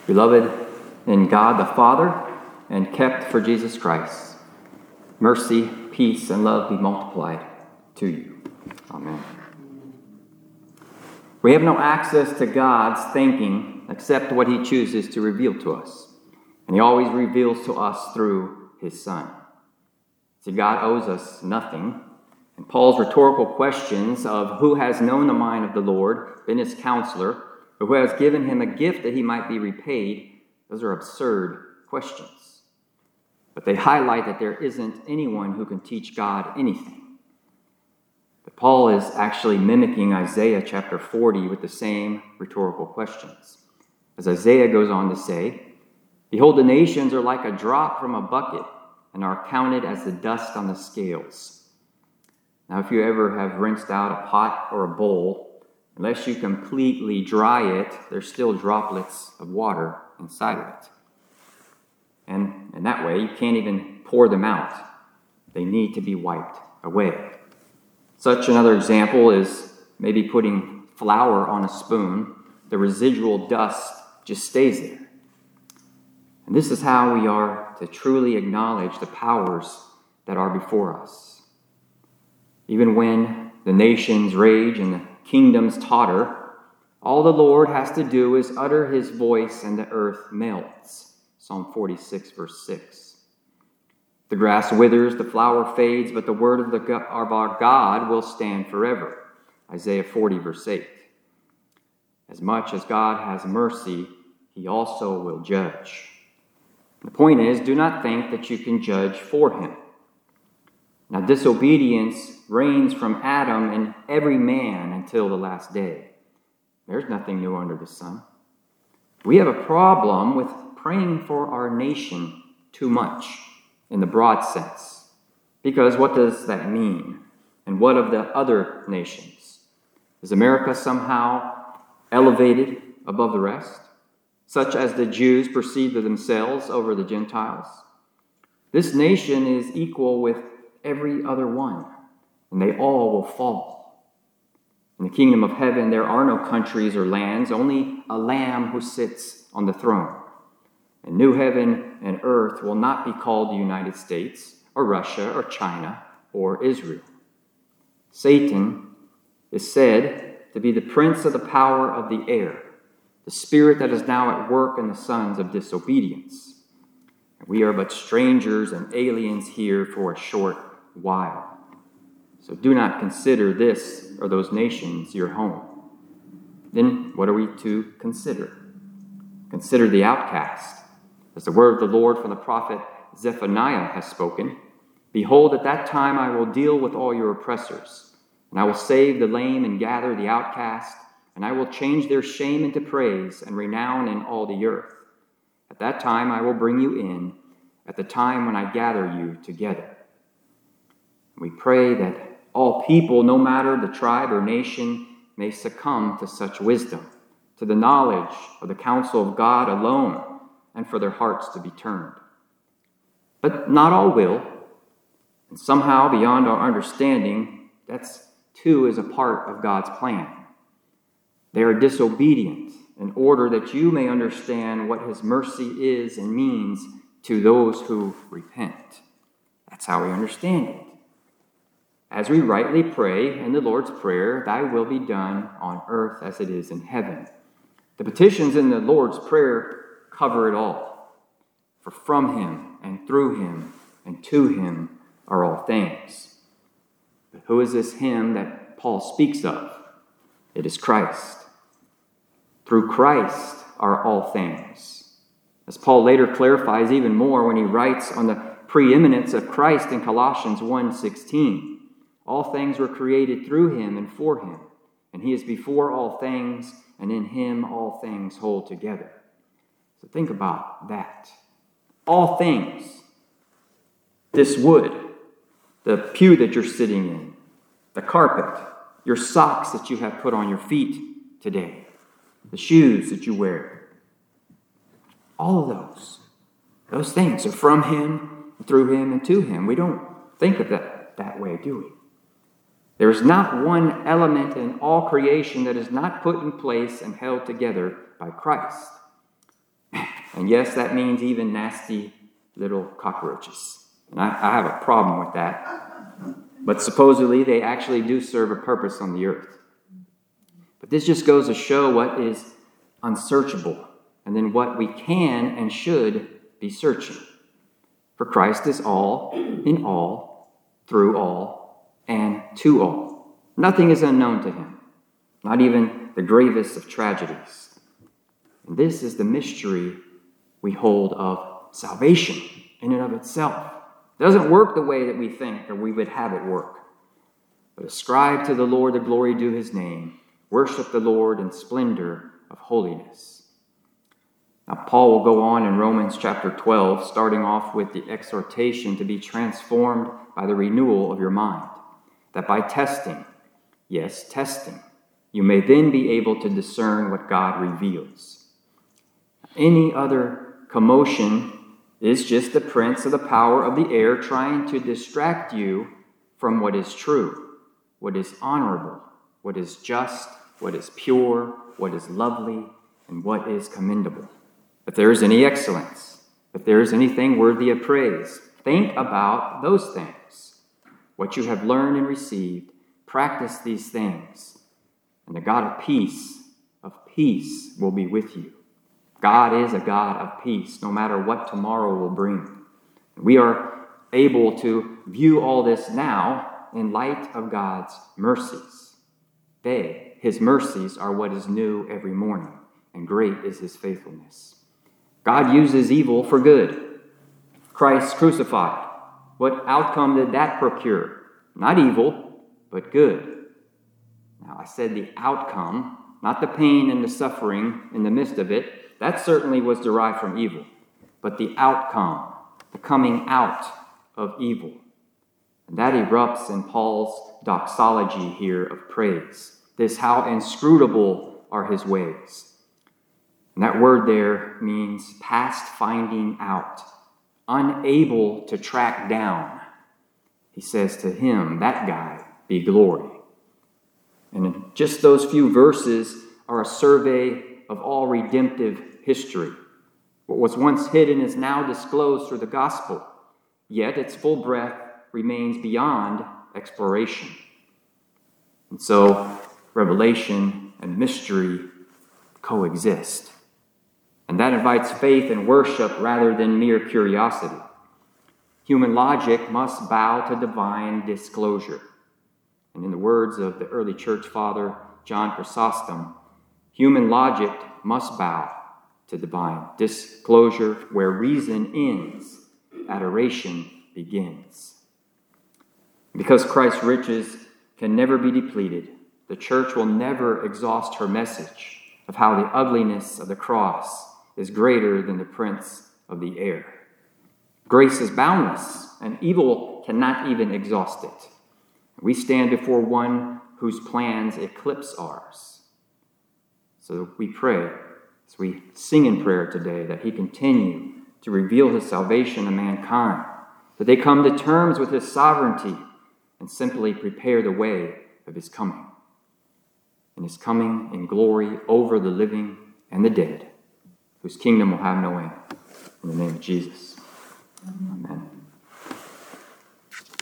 Beloved in God the Father and kept for Jesus Christ, mercy, peace, and love be multiplied to you. Amen. We have no access to God's thinking except what he chooses to reveal to us. And he always reveals to us through his Son. See, God owes us nothing. And Paul's rhetorical questions of who has known the mind of the Lord, been his counselor, or who has given him a gift that he might be repaid, those are absurd questions. But they highlight that there isn't anyone who can teach God anything. But Paul is actually mimicking Isaiah chapter 40 with the same rhetorical questions. As Isaiah goes on to say, "Behold, the nations are like a drop from a bucket and are counted as the dust on the scales." Now, if you ever have rinsed out a pot or a bowl, unless you completely dry it, there's still droplets of water inside of it. And in that way, you can't even pour them out. They need to be wiped away. Such another example is maybe putting flour on a spoon. The residual dust just stays there. And this is how we are to truly acknowledge the powers that are before us. Even when the nations rage and the kingdoms totter, all the Lord has to do is utter his voice and the earth melts. Psalm 46, verse 6. The grass withers, the flower fades, but the word of our God will stand forever. Isaiah 40, verse 8. As much as God has mercy, he also will judge. The point is, do not think that you can judge for him. Now, disobedience reigns from Adam and every man until the last day. There's nothing new under the sun. We have a problem with praying for our nation too much in the broad sense. Because what does that mean? And what of the other nations? Is America somehow elevated above the rest, such as the Jews perceive of themselves over the Gentiles? This nation is equal with every other one, and they all will fall. In the kingdom of heaven, there are no countries or lands, only a Lamb who sits on the throne. And new heaven and earth will not be called the United States, or Russia, or China, or Israel. Satan is said to be the prince of the power of the air, the spirit that is now at work in the sons of disobedience. And we are but strangers and aliens here for a short while. So do not consider this or those nations your home. Then what are we to consider? Consider the outcast. As the word of the Lord from the prophet Zephaniah has spoken, "Behold, at that time I will deal with all your oppressors, and I will save the lame and gather the outcast, and I will change their shame into praise and renown in all the earth. At that time I will bring you in, at the time when I gather you together." We pray that all people, no matter the tribe or nation, may succumb to such wisdom, to the knowledge of the counsel of God alone, and for their hearts to be turned. But not all will, and somehow beyond our understanding, that's too is a part of God's plan. They are disobedient in order that you may understand what his mercy is and means to those who repent. That's how we understand it. As we rightly pray in the Lord's Prayer, "Thy will be done on earth as it is in heaven." The petitions in the Lord's Prayer cover it all. For from him and through him and to him are all things. But who is this him that Paul speaks of? It is Christ. Through Christ are all things. As Paul later clarifies even more when he writes on the preeminence of Christ in Colossians 1:16. All things were created through him and for him, and he is before all things, and in him all things hold together. So think about that. All things. This wood, the pew that you're sitting in, the carpet, your socks that you have put on your feet today, the shoes that you wear. All of those things are from him, through him, and to him. We don't think of that way, do we? There is not one element in all creation that is not put in place and held together by Christ. And yes, that means even nasty little cockroaches. And I have a problem with that. But supposedly they actually do serve a purpose on the earth. But this just goes to show what is unsearchable, and then what we can and should be searching. For Christ is all, in all, through all, and to all. Nothing is unknown to him, not even the gravest of tragedies. And this is the mystery we hold of salvation in and of itself. It doesn't work the way that we think or we would have it work. But ascribe to the Lord the glory due his name. Worship the Lord in splendor of holiness. Now, Paul will go on in Romans chapter 12, starting off with the exhortation to be transformed by the renewal of your mind, that by testing, yes, testing, you may then be able to discern what God reveals. Any other commotion is just the prince of the power of the air trying to distract you from what is true, what is honorable, what is just, what is pure, what is lovely, and what is commendable. If there is any excellence, if there is anything worthy of praise, think about those things. What you have learned and received, practice these things, and the God of peace will be with you. God is a God of peace, no matter what tomorrow will bring. We are able to view all this now in light of God's mercies. His mercies, are what is new every morning, and great is his faithfulness. God uses evil for good. Christ crucified. What outcome did that procure? Not evil, but good. Now, I said the outcome, not the pain and the suffering in the midst of it. That certainly was derived from evil. But the outcome, the coming out of evil. And that erupts in Paul's doxology here of praise. This, how inscrutable are his ways. And that word there means past finding out, unable to track down. He says to him, that guy, be glory. And in just those few verses are a survey of all redemptive history. What was once hidden is now disclosed through the gospel, yet its full breadth remains beyond exploration. And so, revelation and mystery coexist. And that invites faith and worship rather than mere curiosity. Human logic must bow to divine disclosure. And in the words of the early church father, John Chrysostom, human logic must bow to divine disclosure. Where reason ends, adoration begins. Because Christ's riches can never be depleted, the church will never exhaust her message of how the ugliness of the cross is greater than the prince of the air. Grace is boundless, and evil cannot even exhaust it. We stand before one whose plans eclipse ours. So we pray, as we sing in prayer today, that he continue to reveal his salvation to mankind, that they come to terms with his sovereignty and simply prepare the way of his coming. And his coming in glory over the living and the dead, whose kingdom will have no end. In the name of Jesus. Amen.